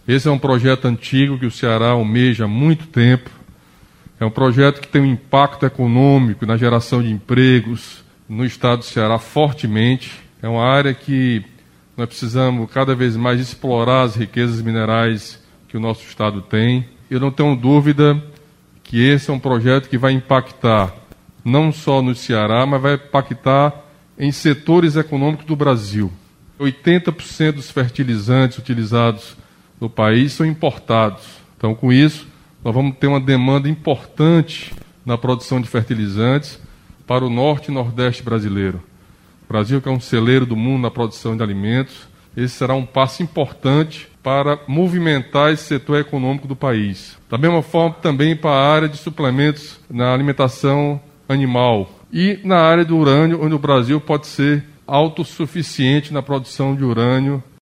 Esse é um projeto antigo que o Ceará almeja há muito tempo. É um projeto que tem um impacto econômico na geração de empregos no estado do Ceará fortemente. É uma área que nós precisamos cada vez mais explorar as riquezas minerais que o nosso estado tem. Eu não tenho dúvida que esse é um projeto que vai impactar não só no Ceará, mas vai impactar em setores econômicos do Brasil. 80% dos fertilizantes utilizados no país são importados. Então, com isso, nós vamos ter uma demanda importante na produção de fertilizantes para o norte e nordeste brasileiro. O Brasil, que é um celeiro do mundo na produção de alimentos, esse será um passo importante para movimentar esse setor econômico do país. Da mesma forma, também para a área de suplementos na alimentação animal e na área do urânio, onde o Brasil pode ser autossuficiente na produção de urânio